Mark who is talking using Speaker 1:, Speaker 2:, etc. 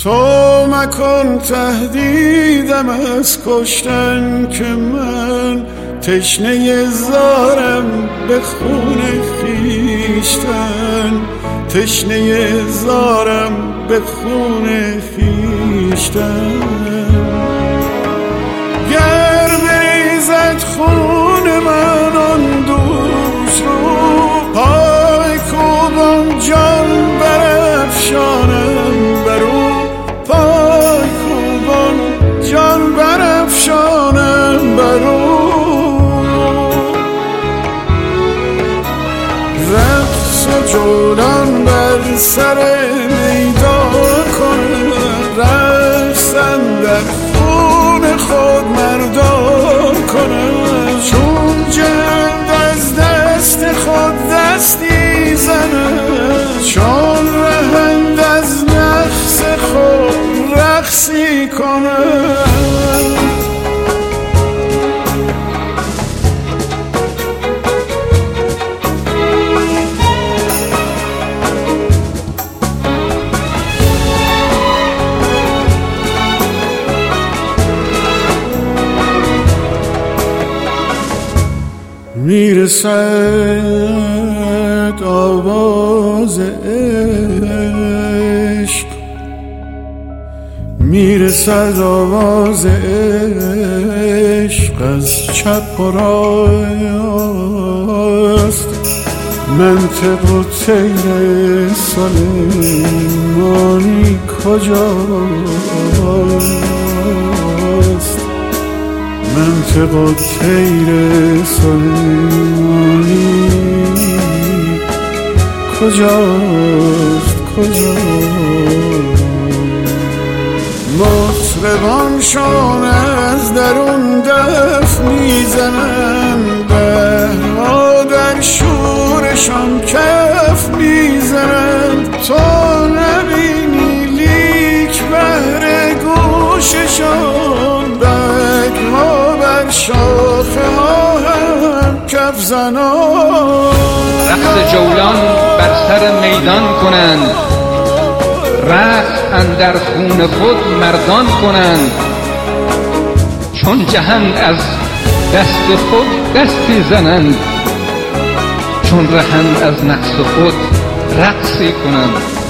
Speaker 1: تو مکن تهدیدم از کشتن که من تشنه زارم به خون خویشتن، تشنه زارم به خون خویشتن. گر بریزد خون من آن دوست رو، پای کوبان جان برافشانم برو، پای کوبان جان برافشانم برو. رقص و جولان بر سر میدان کنم، رقصن در خون خود مردان کنم. چون جند از دست خود دستی زنم، چون رهند از نفس خود رقصی کنم. میرسد آواز عشق، میرسد آواز عشق از چپ و راست. منطق و طیر سلیمانی کجاست؟ منطق و طیر سلیمانی کجاست؟ مطربانشان از درون دف میزنند، بهرها در شورشان کف میزنند. تو نبینی لیک بهر گوششان، بگها بر شاخه ها هم کف زنان.
Speaker 2: رقص جولان بر سر میدان کنند، رقص اندر خون خود مردان کنند. چون جهند از دست خود دستی زنند، چون رهند از نفس خود رقصی کنند.